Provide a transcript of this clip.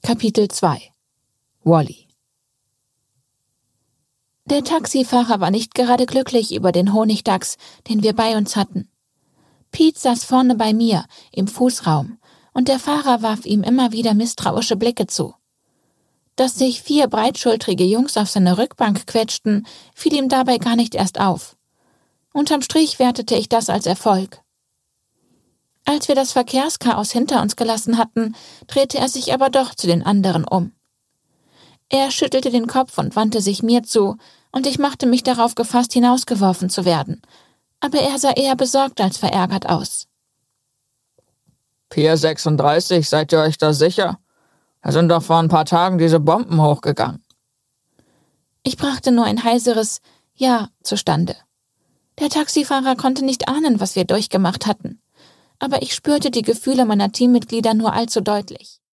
Kapitel 2 Wally. Der Taxifahrer war nicht gerade glücklich über den Honigdachs, den wir bei uns hatten. Pete saß vorne bei mir im Fußraum und der Fahrer warf ihm immer wieder misstrauische Blicke zu. Dass sich 4 breitschultrige Jungs auf seine Rückbank quetschten, fiel ihm dabei gar nicht erst auf. Unterm Strich wertete ich das als Erfolg. Als wir das Verkehrschaos hinter uns gelassen hatten, drehte er sich aber doch zu den anderen um. Er schüttelte den Kopf und wandte sich mir zu, und ich machte mich darauf gefasst, hinausgeworfen zu werden. Aber er sah eher besorgt als verärgert aus. Pier 36, seid ihr euch da sicher? Da sind doch vor ein paar Tagen diese Bomben hochgegangen. Ich brachte nur ein heiseres Ja zustande. Der Taxifahrer konnte nicht ahnen, was wir durchgemacht hatten. Aber ich spürte die Gefühle meiner Teammitglieder nur allzu deutlich.